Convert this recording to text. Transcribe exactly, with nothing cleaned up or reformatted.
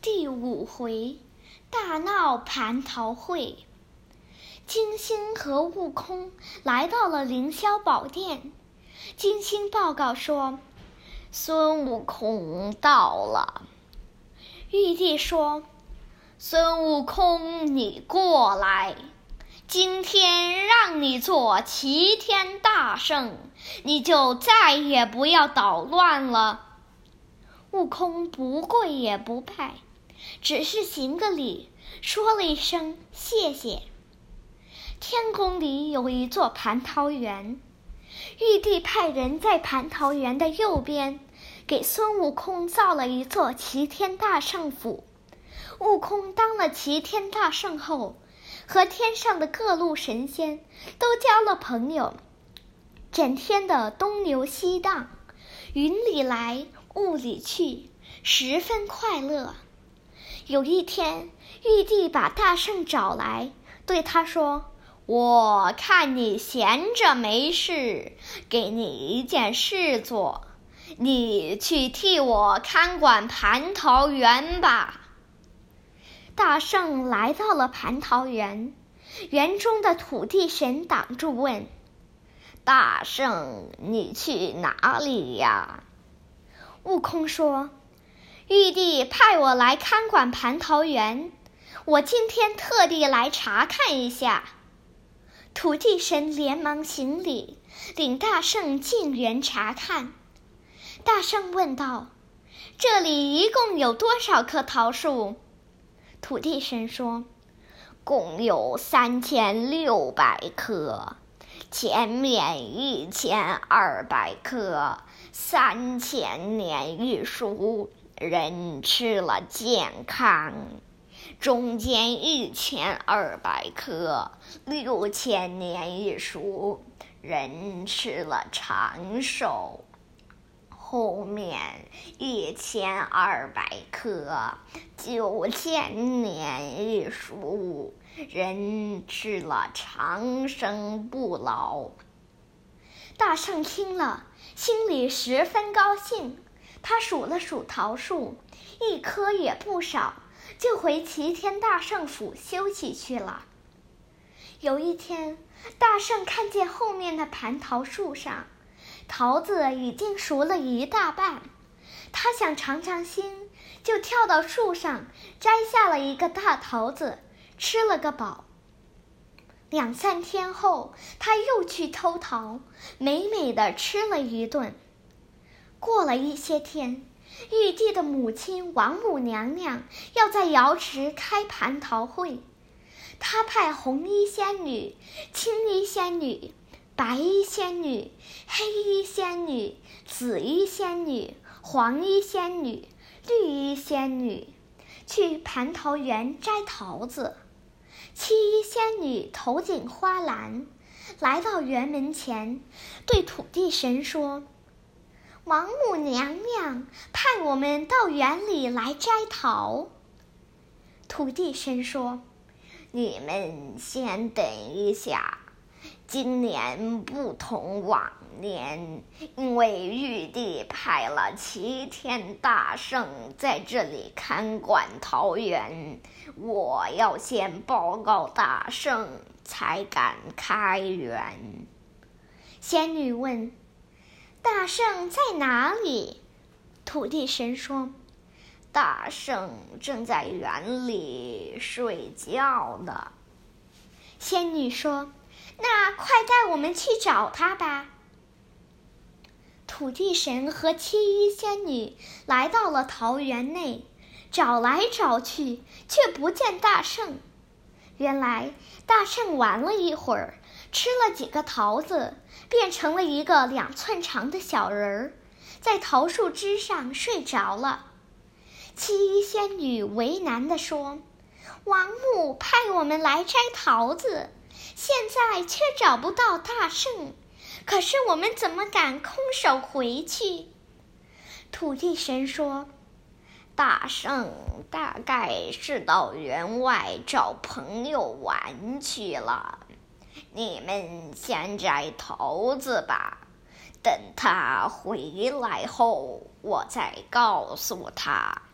第五回，大闹蟠桃会。金星和悟空来到了凌霄宝殿，金星报告说，孙悟空到了。玉帝说，孙悟空，你过来，今天让你做齐天大圣，你就再也不要捣乱了。悟空不跪也不拜，只是行个礼，说了一声谢谢。天宫里有一座蟠桃园，玉帝派人在蟠桃园的右边给孙悟空造了一座齐天大圣府。悟空当了齐天大圣后，和天上的各路神仙都交了朋友，整天的东游西荡，云里来雾里去，十分快乐。有一天，玉帝把大圣找来，对他说，我看你闲着没事，给你一件事做，你去替我看管蟠桃园吧。大圣来到了蟠桃园，园中的土地神挡住问，大圣，你去哪里呀？悟空说，玉帝派我来看管蟠桃园，我今天特地来查看一下。土地神连忙行礼，领大圣进园查看。大圣问道，这里一共有多少棵桃树？土地神说，共有三千六百棵，前面一千二百棵，三千年一熟，人吃了健康；中间一千二百棵，六千年一熟，人吃了长寿；后面一千二百棵，九千年一熟，人吃了长生不老。大圣听了，心里十分高兴，他数了数桃树，一棵也不少，就回齐天大圣府休息去了。有一天，大圣看见后面的蟠桃树上，桃子已经熟了一大半，他想尝尝新，就跳到树上摘下了一个大桃子，吃了个饱。两三天后，他又去偷桃，美美的吃了一顿。过了一些天，玉帝的母亲王母娘娘要在瑶池开蟠桃会，她派红衣仙女、青衣仙女、白衣仙女、黑衣仙女、紫衣仙女、黄衣仙女、绿衣仙女去蟠桃园摘桃子。七衣仙女头顶花篮，来到园门前，对土地神说，王母娘娘派我们到园里来摘桃。土地神说，你们先等一下，今年不同往年，因为玉帝派了齐天大圣在这里看管桃园，我要先报告大圣，才敢开园。仙女问，大圣在哪里？土地神说，大圣正在园里睡觉呢。仙女说，那快带我们去找他吧。土地神和七衣仙女来到了桃园内，找来找去，却不见大圣。原来大圣玩了一会儿，吃了几个桃子，变成了一个两寸长的小人儿，在桃树枝上睡着了。七衣仙女为难地说，王母派我们来摘桃子，现在却找不到大圣，可是我们怎么敢空手回去？土地神说，大圣大概是到园外找朋友玩去了，你们先摘桃子吧，等他回来后，我再告诉他。